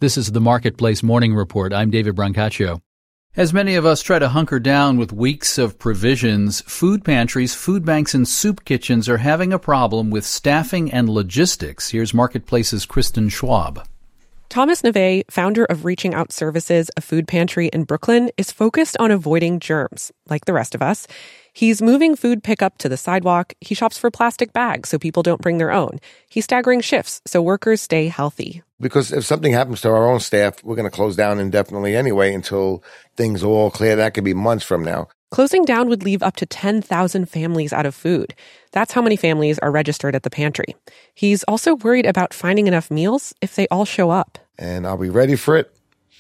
This is the Marketplace Morning Report. I'm David Brancaccio. As many of us try to hunker down with weeks of provisions, food pantries, food banks, and soup kitchens are having a problem with staffing and logistics. Here's Marketplace's Kristen Schwab. Thomas Neve, founder of Reaching Out Services, a food pantry in Brooklyn, is focused on avoiding germs, like the rest of us. He's moving food pickup to the sidewalk. He shops for plastic bags so people don't bring their own. He's staggering shifts so workers stay healthy. Because if something happens to our own staff, we're going to close down indefinitely anyway until things are all clear. That could be months from now. Closing down would leave up to 10,000 families out of food. That's how many families are registered at the pantry. He's also worried about finding enough meals if they all show up. And are we ready for it?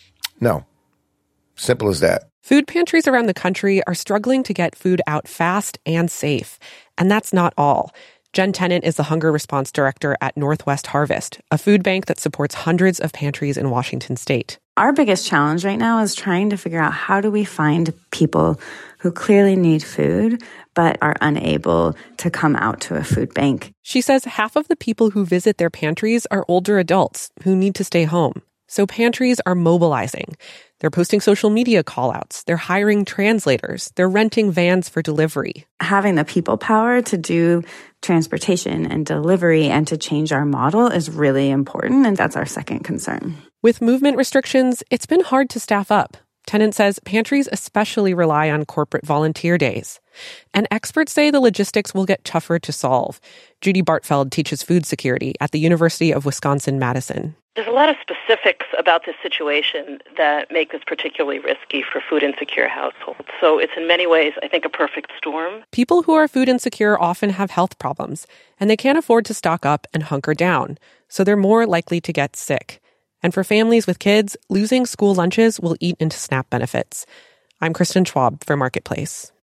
No. Simple as that. Food pantries around the country are struggling to get food out fast and safe. And that's not all. Jen Tennant is the Hunger Response Director at Northwest Harvest, a food bank that supports hundreds of pantries in Washington state. Our biggest challenge right now is trying to figure out how do we find people who clearly need food but are unable to come out to a food bank. She says half of the people who visit their pantries are older adults who need to stay home. So pantries are mobilizing. They're posting social media call-outs. They're hiring translators. They're renting vans for delivery. Having the people power to do transportation and delivery and to change our model is really important, and that's our second concern. With movement restrictions, it's been hard to staff up. Tennant says pantries especially rely on corporate volunteer days. And experts say the logistics will get tougher to solve. Judy Bartfeld teaches food security at the University of Wisconsin-Madison. There's a lot of specifics about this situation that make this particularly risky for food insecure households. So it's in many ways, I think, a perfect storm. People who are food insecure often have health problems, and they can't afford to stock up and hunker down. So they're more likely to get sick. And for families with kids, losing school lunches will eat into SNAP benefits. I'm Kristen Schwab for Marketplace.